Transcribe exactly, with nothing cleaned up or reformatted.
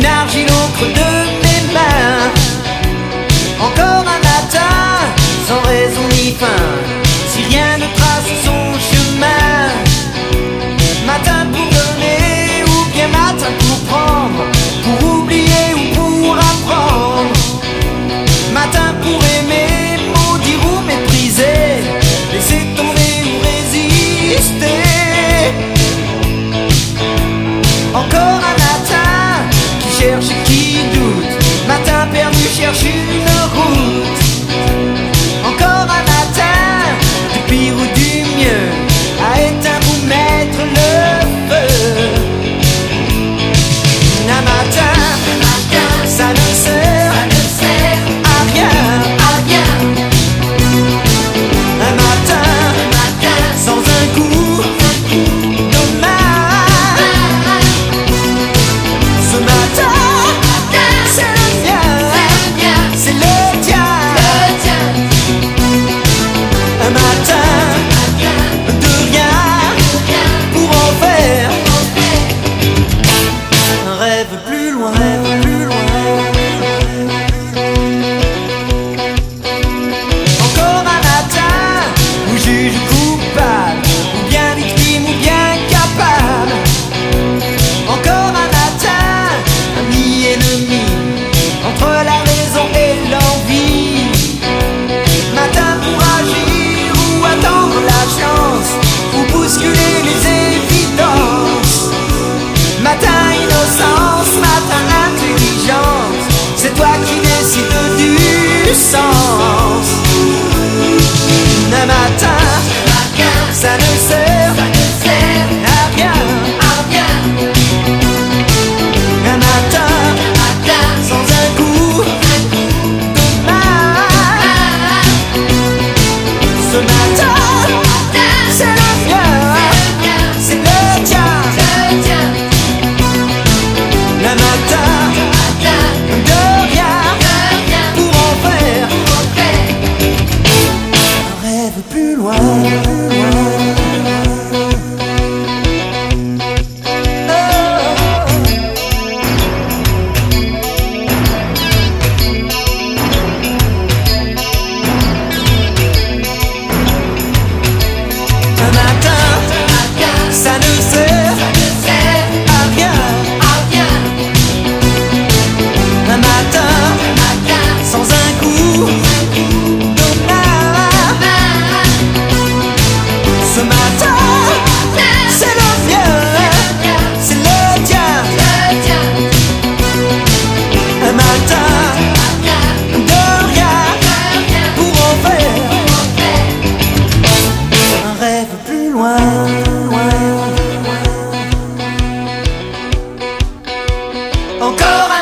une argile au creux de mes mains. Encore un matin, sans raison ni fin, si rien ne trace son chemin. Matin pour donner ou bien matin pour prendre, pour oublier ou pour apprendre. Matin pour aimer, maudire ou mépriser, laisser tomber ou résister. Encore un matin qui cherche et qui doute, matin perdu cherche une route. Encore un matin, du pire ou du mieux, à éteindre ou mettre le feu. Un matin, ça ne sert à rien. Un matin, sans un coup de main. Ce matin, c'est le mien, c'est le tien. Un matin, de rien, pour en faire un rêve plus loin, plus loin. Encore un matin où juge coupable, ou bien victime ou bien capable. Encore un matin, ami ennemi, entre la raison et l'envie. Matin pour agir ou attendre la chance, ou bousculer les évidences. Matin innocence, matin intelligence, c'est toi qui décides du sens. Un matin, ça ne sert à rien. Un matin, sans un coup de main. Ce matin, c'est le mien, c'est le tien. Un matin, de rien, pour en faire un rêve plus loin, plus loin. Un matin, ça ne sert à rien. Un matin, sans un coup de main. Ce matin, c'est le mien, c'est le tien. Un matin, de rien, pour en faire un rêve plus loin, loin. Encore un